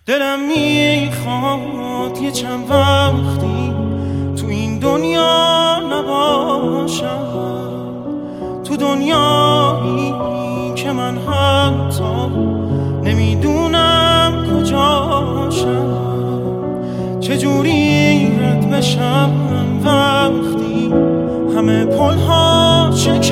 دلم میخواد یه چند وقتی تو این دنیا نباشم، تو دنیایی که من حتی نمیدونم کجاشم. چجوری رد بشم وقتی همه پل‌ها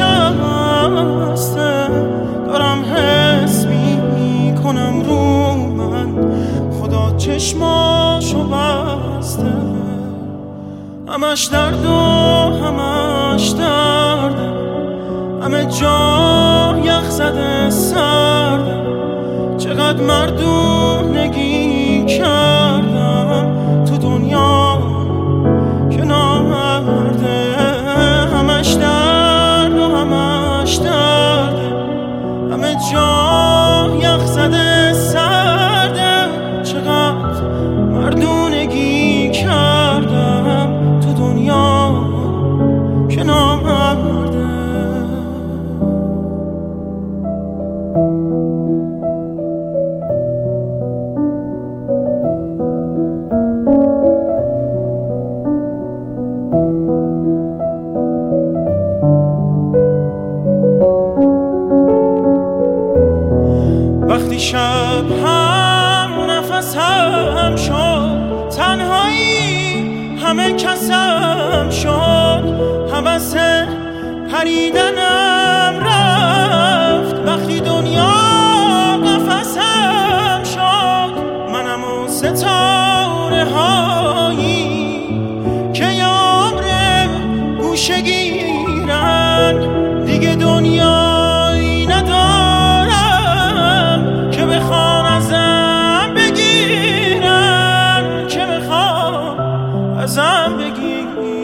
شکسته؟ دارم حس میکنم رو من خدا چشماشو بسته. همش درد و همش درده، همه جا یخ زده سرده. چقدر مردونگی کردم تو دنیا که نامرده. همش درد و همش درده، همه جا یخ زده سرده. چقدر مردونگی کردم تو دنیا که نامرده. وقتی شب هم نفس هم شد، تنهایی همه کسم شد. حوث پریدنم رفت وقتی دنیا قفسم شد. منم و ستاره هایی که عمر گوشه گیرن، دیگه دنیایی ندارم که بخوام ازم بگیرن، که بخوام ازم بگیرن.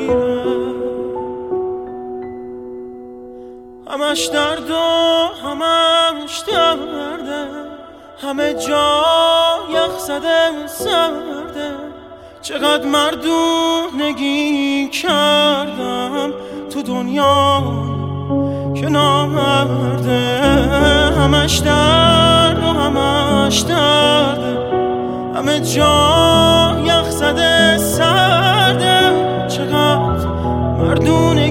همش درد و همش درده، همه جا یخ زده سرده. چقدر مردونگی کردم تو دنیا که نامرده. همش درد و همش درده، همه جا یخ زده سرده. چقدر مردونه